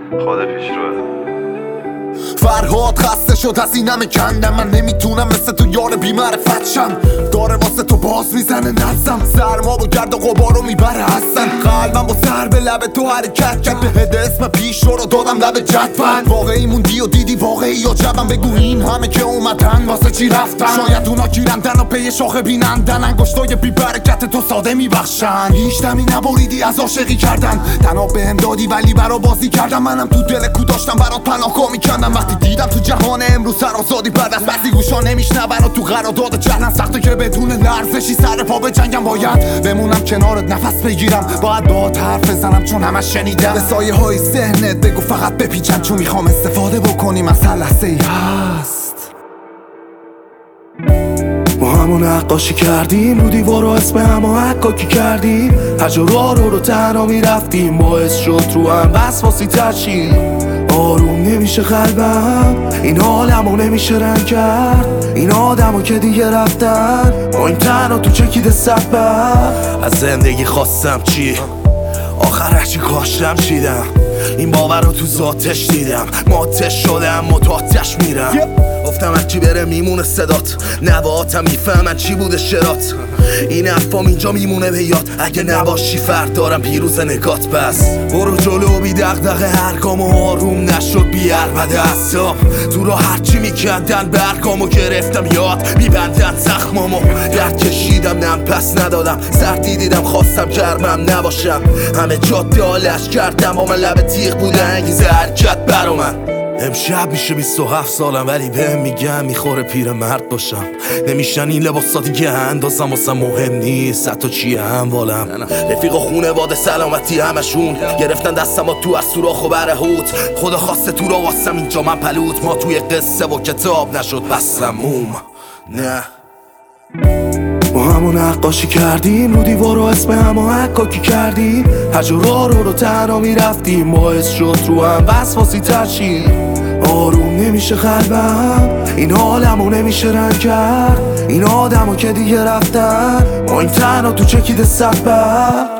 خدا پیش روه. فرهاد خسته شد از این همه کندم، من نمیتونم مثل تو یار بی‌معرفت شم. داره واسه تو باز میزنه نفسم، سرما و گرد و غبارو میبره هستن. قلبم با سر به لب تو حرکت کرد، بهت اسم پیش رو دادم لب جدول. واقعی موندی و دیدی واقعی یا جبم، بگو این همه که اومدن واسه چی رفتن. شاید اونا گیرندن و پی شاخه بینندن، انگشتای بی برکت تو ساده میبخشن. هیچ دمی نبریدی از عاشقی کردن، تنها بهم دادی ولی برا بازی کردم. منم تو دل کو داشتم برات پناهگاه میکندم. وقتی دیدم تو جهان امروز سرآزادی بعد از بسی گوشا نمیشنون و تو قرارداد جهنم سخته که بدون لرزشی سر پا به جنگم. باید بمونم کنارت نفس بگیرم، باید باهات حرف بزنم چون همش شنیدم. به سایه های ذهنت بگو فقط بپیچن، چون میخوام استفاده بکنیم از هر لحظه ای هست. ما همون نقاشی کردیم رو دیوار و اسم همو حکاکی کردیم. هر رو تنها میرفتیم، باعث شد رو هم بس واسی ترشیم. آروم نمیشه قلبم، این حالمو نمیشه رنگ کرد. این آدمو که دیگه رفتن، ما این تنها تو چکیده سبب. از زندگی خواستم چی؟ آخر هرچی کاشتم چیدم. این باور رو تو ذاتش دیدم، ماتش شدم متاتش میرم. گفتم هرچی بره میمونه صدات، نواتم میفهمن چی بوده شرات. این حرفام اینجا میمونه به یاد، اگه نباشی فرد دارم پیروز نگات. بس برو جلو بی دغدغه، هر گامو آروم نشد بی عربده اعصاب. تو را هرچی میکندن برگامو گرفتم یاد، میبندن زخمامو درد کشیدم نم پس ندادم. سردی دیدم خواستم گرمم نباشم، همه جاده آلش کردم با من لب تیغ بوده انگیزه حرکت برا من. امشب میشه 27 سالم ولی بهم میگم میخوره پیر مرد باشم. نمیشن این لباسا دیگه اندازم واسم مهم نیست حتی چیه هموالم. رفیق و خونواده سلامتی همشون گرفتن دستم تو از سوراخ و برهوت. خدا خواسته تو را واسم اینجا من پلوت. ما توی قصه و کتاب نشد بس موم نه. ما همون نقاشی کردیم رو دیوار و اسم همو حکاکی کردیم. هر رو تنها میرفتیم، باعث شد رو هم بس واسی ترشیم. آروم نمیشه قلبم، این حالمو نمیشه رنگ کرد. این آدمو که دیگه رفتن، ما این تنها تو چکیده سبب.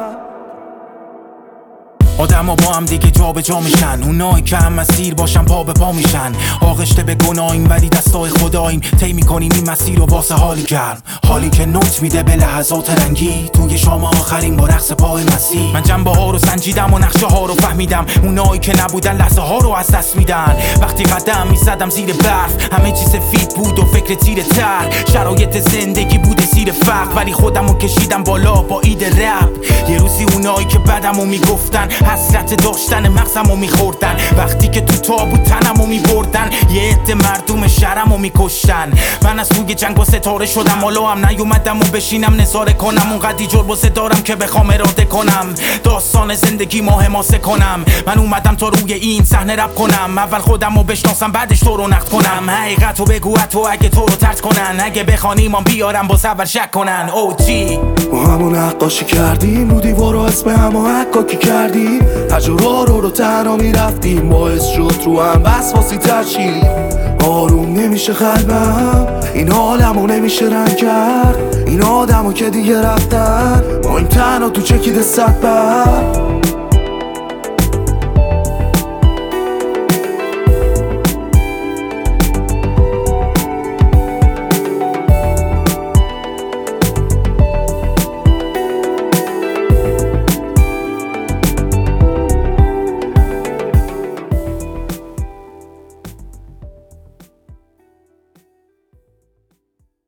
آدم ها با هم دیگه جا به جا میشن، اونایی که هم مسیر باشن پا به پا میشن. آغشته به گناهیم ولی دستای خداییم، طی میکنیم این مسیر رو واسه حالی گرم. حالی که نوت میده به لحظات رنگی، توی شام آخرین با رقص پای مسیح. من جنبه ها رو سنجیدم و نقشه ها رو فهمیدم، اونایی که نبودن لحظه ها رو از دست میدن. وقتی قدم میزدم زیر برف، همه چیز سفید بود و فکر تیره تر. شرایط زندگی بوده زیر فقر، ولی خودمو کشیدم بالا با اید رپ. یه روزی اونایی که بدمو میگفتن، حسرت داشتن مغزمو میخوردن. وقتی که تو تابوت تنمو میبردن، یه عده مردم شهرمو میکشتن. من از توی جنگ با ستاره شدم، حالا هم نیومدم و بشینم نظاره کنم. اونقدی جربوزه دارم که بخوام اراده کنم، داستان زندگی ما حماسه کنم. من اومدم تا روی این صحنه رپ کنم، اول خودمو بشناسم بعدش تو رو نقد کنم. حقیقتو بگو تو اگه تو رو طرد کنن، اگه بخوانی من بیارم باز اول شک کنن. اوجی ما همون نقاشی کردیم رو دیوار و اسم همو حکاکی کردیم. هر رو تنها میرفتیم، باعث شد رو هم بس واسی ترشیم. آروم نمیشه قلبم، این حالمو نمیشه رنگ کرد. این آدمو که دیگه رفتن، ما این تنها تو چکیده سبب.